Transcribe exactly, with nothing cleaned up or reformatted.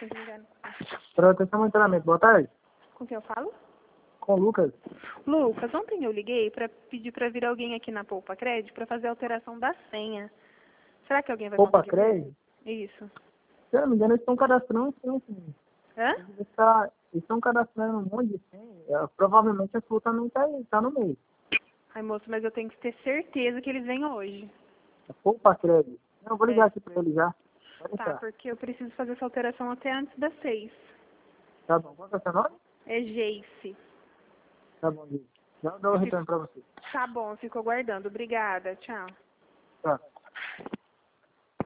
tem que ligar. Proteção monitoramento, boa tarde. Com quem eu falo? Com o Lucas. Lucas, ontem eu liguei para pedir para vir alguém aqui na Poupa Crédito para fazer a alteração da senha. Será que alguém vai Poupa conseguir? Crédito? Isso. Se eu não me engano, eles estão cadastrando sim, sim. Hã? Eles está- eles estão cadastrando um monte de senha. Provavelmente a sua também está tá no meio. Ai, moço, mas eu tenho que ter certeza que eles vêm hoje. É Poupa Crédito. Eu vou ligar É. aqui para ele já. Pode Tá, deixar. porque eu preciso fazer essa alteração até antes das seis. Tá bom. Qual que é o seu nome? É Geice. Tá bom, gente. Já dou o retorno para você. Tá bom, fico aguardando. Obrigada. Tchau. Tá.